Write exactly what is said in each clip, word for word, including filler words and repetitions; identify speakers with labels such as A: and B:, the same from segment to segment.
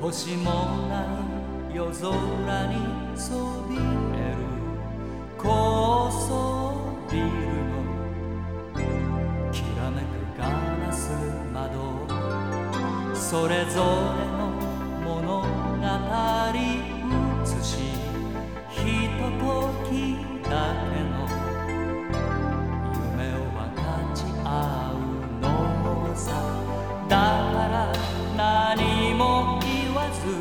A: 星もない夜空にそびえる高層ビルのきらめくガラス窓、それぞれの物語映し、ひとときだけの夢を分かち合うのさ。だから何も言わず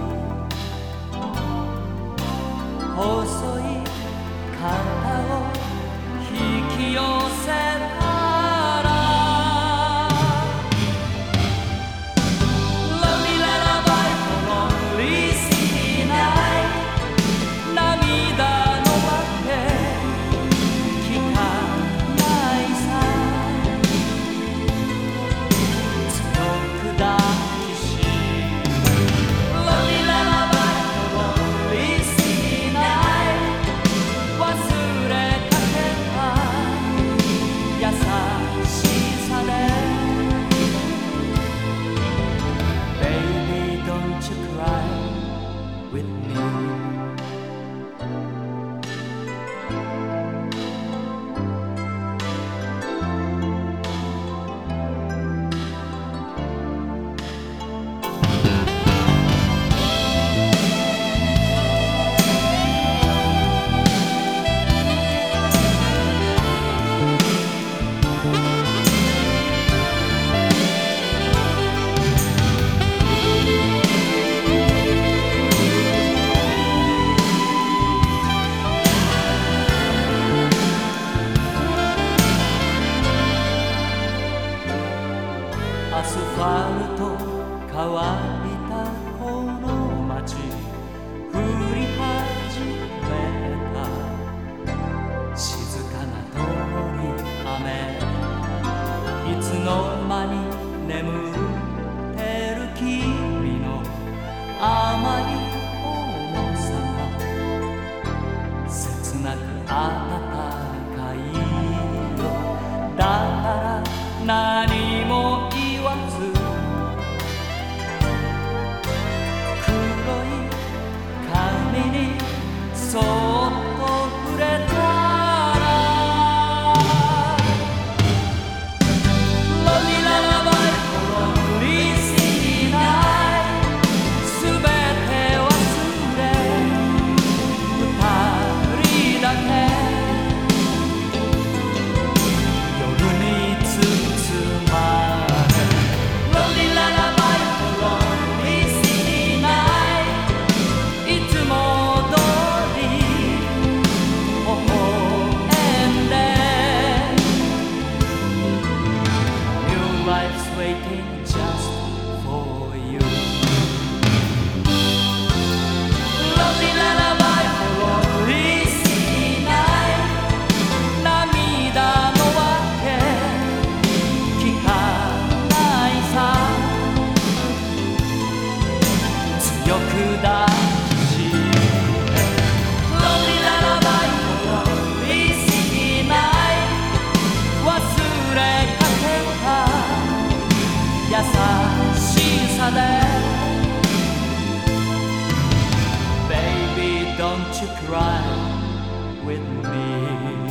A: 細い肩を引き寄せたら Lonely lullaby for lonely city night 涙のわけ聞かないさ。強く抱きしwith me. アスファルト乾いたこの街、降り始めた静かな通り雨、いつの間に眠ってる君の甘い重さが切なく温かいよ。だから何も言わず黒い髪にそっと触れたら Lonely lullaby for lonely city night すべて忘れ二人だけ夜に包まWaiting just for you. Lonely lullaby for lonely city night 涙のわけ聞かないさ。強く抱きしめ Lonely lullaby for lonely city night 忘れかけた優しさで Baby don't you cry with me.